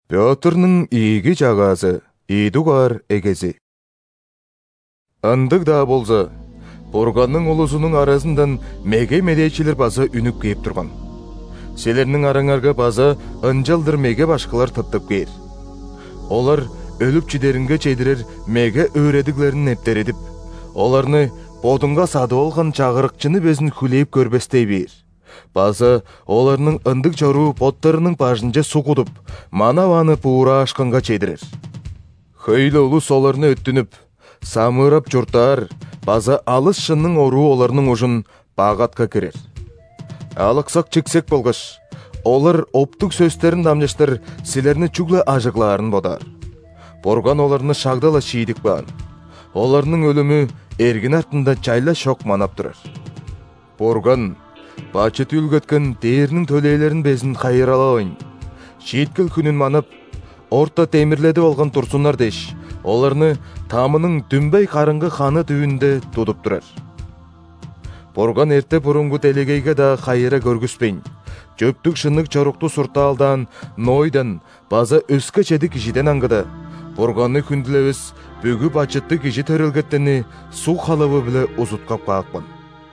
Пётрның иги жагазы, идугар эгези. Ындык да болза, Бурганның улусунун арасындан меге медейчилер база үнүп кейіп турган. Селернің араңарга база ынжалдыр меге башкалар тыптып кейір. Олар өлүп чидеринге чейдирер меге өредиглерин эптередип, оларны бодунга сады олган чагырыкчыны безин хүлейіп көрбестей бейір. База оларның ындык жору боттарының бажынча сугудуп, манаваны пуура ашканга чейдирер. Хөйлі улус оларны өттүнүп, самырап журтар, база алыс шынның ору оларның ужун багатка кирер. Алыксак чиксек болгаш, олар оптук сөздерин дамжаштар силерни чугла ажыглаарын бодар. Бурган оларны шагдала шийдик баан. Оларның өлүмү эргин артында чайла шок манап турар. Бурган бачыт үлгөткөн дээрнин төлейлерин безин кайыралабайын. Шийткил күнүн манып, орта темирледи болгон турсунар деш, оларны тамының дүмбей карыңгы ханы түбүндө тудуп турар. Бурган эрте бурунгу делегейге да кайыра көргүспейн. Жөптүк шыннык чорукту суртаалдан, нойдан, база өскө чеди кишиден аңгыда. Бурганны күндүлөбүз бүгү бачытты киши төрөлгөттени суу халабы биле узуткап каакпын.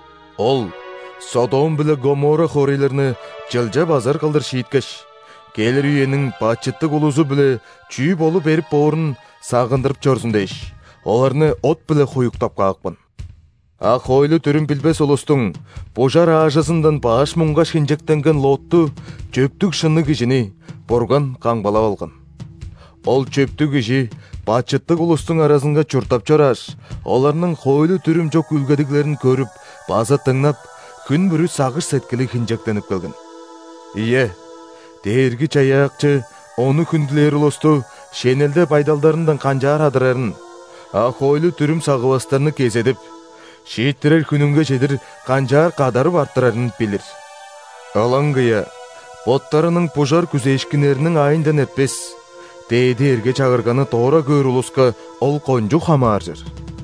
Ол Содом биле Гомора хорийлерни жылжа базар кылдыр шийткеш, келер үйенің бачыттык улузу биле чүй болуп берип боорун сагындырып жорсун деш, оларны от биле хуюктап каакпын. Ак ойлу түрүн билбес улустуң божар аажасындан баш муңга шинжектенген Лотту чөптүк шынны кишини Бурган каңбалап алган. Ол чөптүк киши бачыттык улустуң арасынга чуртап чораш, оларның хойлу түрүм жок үлгедиглерин көрүп, база тыңнап, күн бүрү сагыш сеткили хинжектенип келген. Ие, дээрги чаяакчы ону күндүлер улусту шенелде пайдалдарындан канжаар адырарын, ак ойлу түрүм сагыбастарны кезедип, шийттирер күнүнгө чедир канжаар кадарып арттырарын билир. Алаңгыя, боттарының пужар күзешкинерinin айындан эппес, дээди эрге чагырганы тоора көр улуска ол конжу хамааржыр.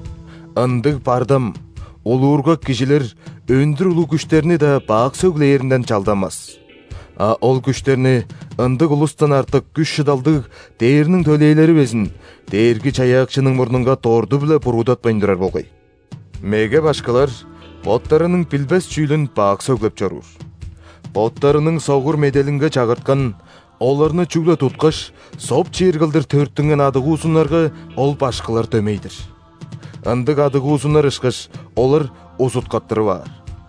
Ындык бардам, улуурга кишилер өндүр улуу күчтерини да баак сөглээринден чалдамас. Ол күчтерини ындык улустан артык күч шыдалдык дээрнин төлейлери безин дээрги чаяакчынын мурнунга тоорду биле буруудатпайн турар болгой. Меге башкалар боттарынын билбес чүйлүн баак сөглөп чорур. Боттарынын согур меделинге чагырткан, оларны чүглө туткаш, соп чийиргылдыр төрттүнген адыгуусунарга ол башкалар төмейдир. Ындык адыгуусунар ышкаш, олар узуткаттыры бар.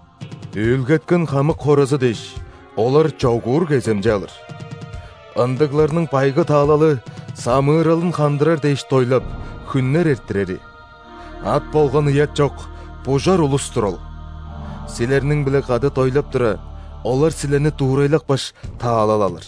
Үлгеткен хамык хоразы деш, олар чогуур кеземже алыр. Ындыкларның пайгы таалалы самыыралын хандырар деш тойлап, күннер эрттирери. Ат болгон ыят жок, пужар улус турал. Силернин биле кады тойлап тура, олар силерни туурайлак баш таалал алыр.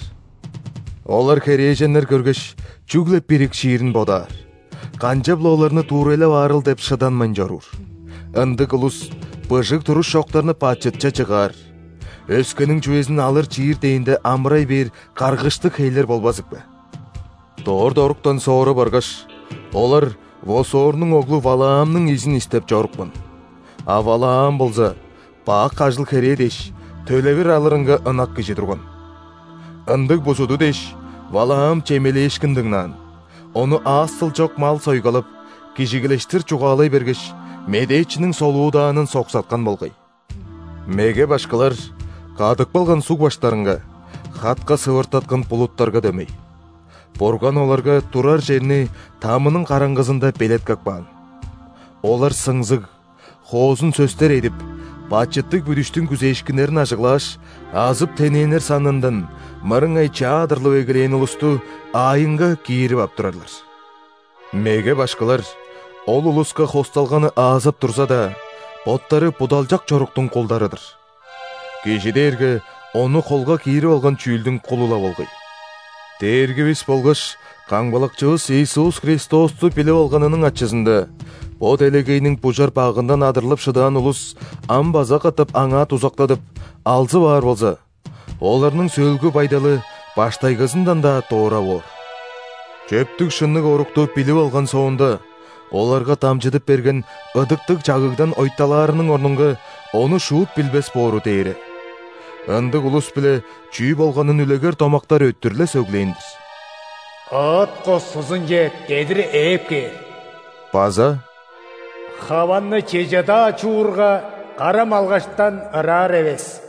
Олар кереженнер көргөш, чүглеп бирик шиирин бодар. Канча бла оларны туурайлап арыл деп шыданмайн жорур. Ындык улус быжык туруш шоктарны пачытча чыгар. Өскөнүн чүезин алыр чиир дейинде амрай бер каргыштык хейлер болбазыкпы. Доор-доруктан соора баргаш, олар Восоорнун оглу Валаамнын изин истеп жорукпун. А Валаам болза, баак кажыл кере деш, төлебир алырынга ынак киши турган. Ындык бузуду деш, Валаам чемелешкиндигнан, ону аастыл жок мал сойгалып, кишигилештир чугаалай бергеш, медейчинин солуудаанын соксаткан болгой. Меге башкалар кадык болгон суу баштарынга, хатка сывыртаткан булуттарга дөмөй. Бурган оларга турар жерни тамынын караңгызында белет какпаан. Олар сыңзык, хоозун сөстер едип, бачыттык бүдүштүн күзешкинерин ажыглаш, азып тененер санындан мырыңай чаадырлы эгелен улусту айынга кийирип аптырарлар. Меге башкалар ол улуска хосталганы азап турса да, боттары будалжак чоруктун колдарыдыр. Кишидерге ону колга кийирип алган чүйлдүн кулула болгой. Дээргибиз болгош, каңбалакчыбыз Иисус Христосту билип алганынын ачысында, бо делегейнин пужар багындан адырлып шыдаан улус амбаза катып аңа тузактадып, алзы бар болса, оларның сөлгү байдалы баштайгызындан да тоора бор. Чөптүк шыннык орукту билип алган соонда, оларга тамчытып берген ыдыктык жагыгдан ойталаарынын орнунга ону шуут билбес боору дейре. Ындык улус биле чүй болгонун үлегер томактар өттүрлө сөглейиндир. Отко сузун жет, кедір эп кер. База, Хаванны чежада чуурга, қарам алғаштан ырар эвес.